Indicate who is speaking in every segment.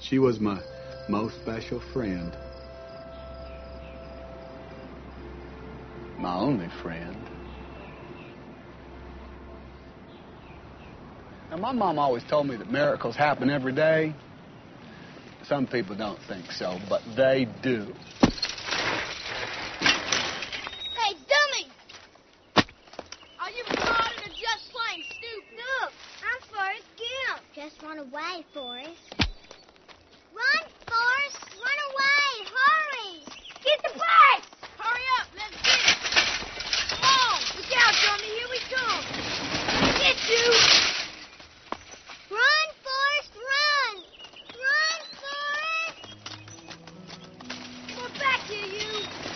Speaker 1: She was my most special friend. My only friend. Now, my mom always told me that miracles happen every day. Some people don't think so, but they do.
Speaker 2: Hey, dummy! Are you retarded or just plain stupid? Look, I'm Forrest Gump. Just run away, Forrest. Run, Forrest! Run away! Hurry! Get the bus! Hurry up, let's get it! Come on! Look out, dummy, here we come! Get you! Run, Forrest, run! Run, Forrest! We're back here, you!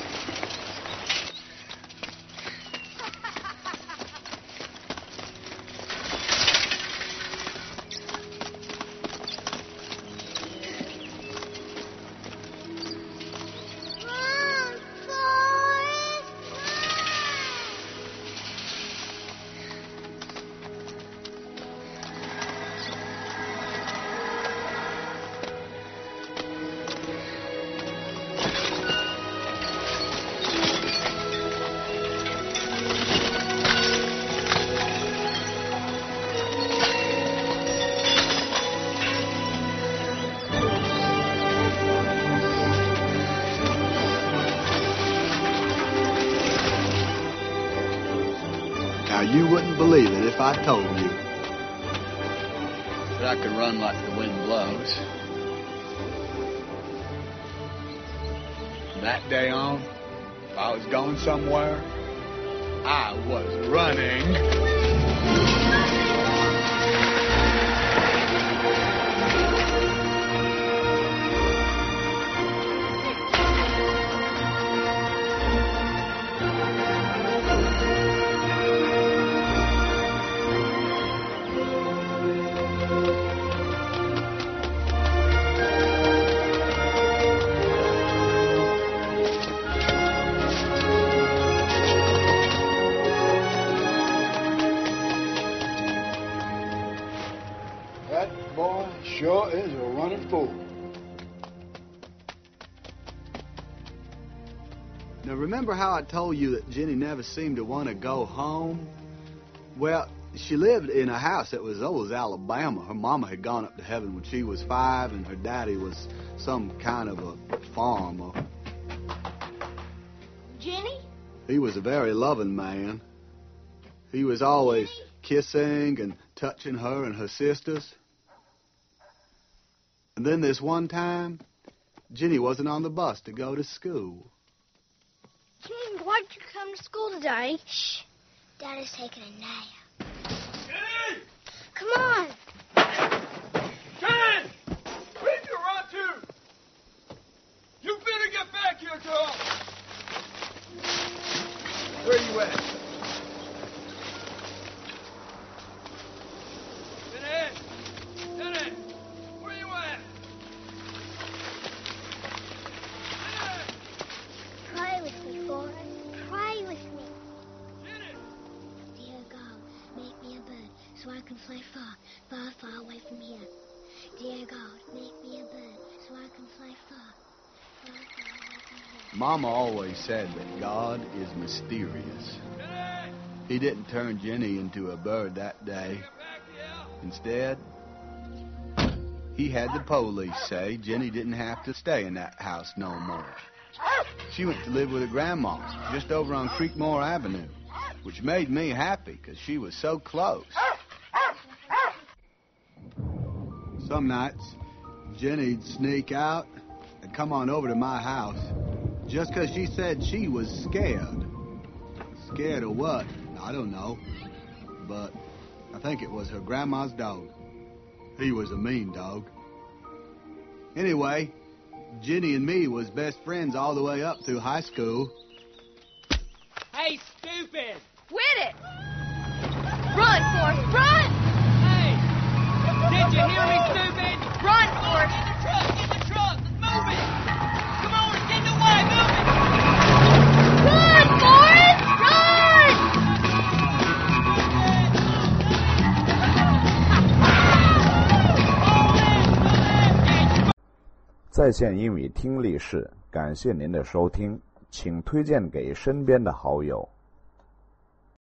Speaker 2: Run, Forrest,
Speaker 1: Now, you wouldn't believe it if I told you that I could run like the wind blows. From that day on, if I was going somewhere, I was running.
Speaker 3: That boy sure is a running fool.
Speaker 1: Now, remember how I told you that Jenny never seemed to want to go home? Well, she lived in a house that was old as Alabama. Her mama had gone up to heaven when she was 5, and her daddy was some kind of a farmer.
Speaker 2: Jenny?
Speaker 1: He was a very loving man. He was always kissing and touching her and her sisters. And then this one time, Jenny wasn't on the bus to go to school.
Speaker 2: Jenny, why'd you come to school today? Shh. Daddy's taking a nap.
Speaker 4: Jenny!
Speaker 2: Come on.
Speaker 4: Jenny! Where'd you run to? You better get back here, girl!
Speaker 1: Where you at?
Speaker 4: Jenny! Jenny! Where you at? Jenny!
Speaker 2: Pray with me, Forrest. Pray with me.
Speaker 4: Jenny!
Speaker 2: Dear God, make me a bird so I can fly far, far, far away from here. Dear God, make me a bird so I can fly far, far, far away from here.
Speaker 1: Mama always said that God is mysterious.
Speaker 4: Jenny!
Speaker 1: He didn't turn Jenny into a bird that day.
Speaker 4: Get back here!
Speaker 1: Instead, he had the police say Jenny didn't have to stay in that house no more. She went to live with her grandma just over on Creekmore Avenue, which made me happy because she was so close. Some nights, Jenny'd sneak out and come on over to my house just because she said she was scared. Scared of what? I don't know. But I think it was her grandma's dog. He was a mean dog. Anyway, Jenny and me was best friends all the way up through high school.
Speaker 5: Hey, stupid!
Speaker 2: Quit it! Run, Forrest, run!
Speaker 5: Hey! Did you hear me, stupid?
Speaker 2: Run, Forrest!
Speaker 5: Get the truck! Get the truck! Let's move it! Come on, get in the way! Move it!
Speaker 2: Run, Forrest! Run!
Speaker 6: 在线英语听力室，感谢您的收听，请推荐给身边的好友。